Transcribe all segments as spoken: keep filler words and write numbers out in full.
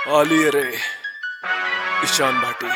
आलिए रे Ishan Bhati.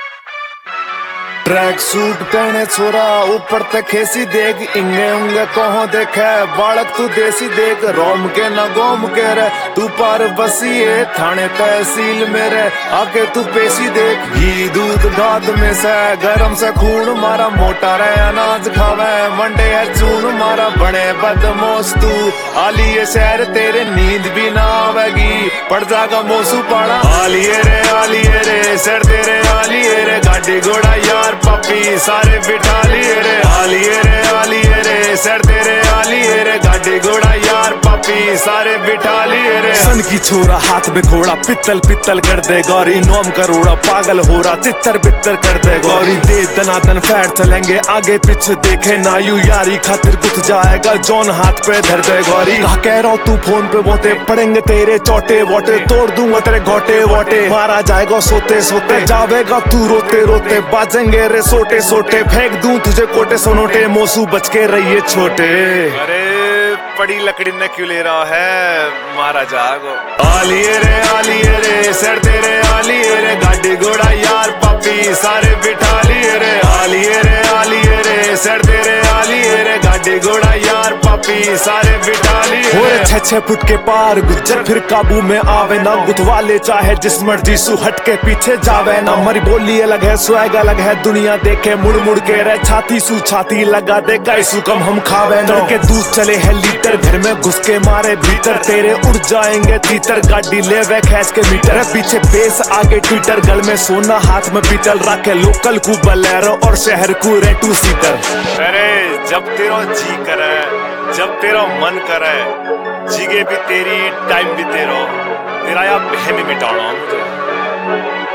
Track suit पहने छोरा ऊपर तक खेसी देख, इंगे उंगे कहो देखे बालक तू देसी देख। रोम के न गोम के रे तू पार बसी है, थाने तहसील मेरे आके तू पेशी देख। घी दूध गाद में से गरम से खून मारा, मोटा रे अनाज खावे मंडे है चून मारा। बने बदमोश तू आलिए शहर तेरे नींद भी ना आवेगी, पड़ जागा मोसू पाड़ा। आलिए रे आलिए रे सर तेरे आलिए रे, गाड़ी घोड़ा यार पपी सारे बिठा लिए रे। आलिए रे आलिए रे सर तेरे आलिए रे, गाड़ी घोड़ा यार पपी सारे बिठा लिए रे। सन की छोरा हाथ में घोड़ा पित्तल पित्तल कर दे गौरी, नोम करोड़ा पागल हो रहा तितर बित्तर कर दे गौरी। दे दनादन फैट चलेंगे आगे पीछे देखे ना यू, यारी खातिर गुथ जाएगा जौन हाथ पे धर दे गौरी। कहा कह रहा तू फोन पे बोते पड़ेंगे तेरे चोटे वोटे, तोड़ दूंगा तेरे गोटे वोटे। मारा जाएगा सोते सोते जावेगा तू रोते रोते, बाजेंगे रे सोटे सोटे फेंक दूं तुझे कोटे सोनोटे। मोसू बच के रहिए छोटे। अरे पड़ी लकड़ी न क्यों ले रहा है, मारा जागो। आलिए रे आलिए रे सर तेरे आलिए रे, गाड़ी घोड़ा यार पपी सारे बिठा लिए रे। आलिए रे आलिए रे सर तेरे आलिए रे, गाड़ी घोड़ा यार पपी सारे बिठा लिए रे। छह छह फुट के पार गुज्जर फिर काबू में आवे ना, गुथवा ले चाहे जिस मर्जी सु हट के पीछे जावे ना। हमारी बोली अलग है स्वैग अलग है, दुनिया देखे मुड़ मुड़ के रह छाती सु छाती लगा दे कैसु कम हम खावे ना। के दूध चले है लीटर घर में घुस के मारे भीतर, तेरे उड़ जाएंगे तीतर गाड़ी ले वे खैस के मीटर। पीछे बेस आगे ट्विटर, गल में सोना हाथ में पीतल, रखे लोकल को बलेरो और शहर को रे टू सीटर। अरे जब तेरा जी करे जब तेरा मन करे, जिगे भी तेरी टाइम भी तेरा, तेरा या बहन मिटाना मुझे।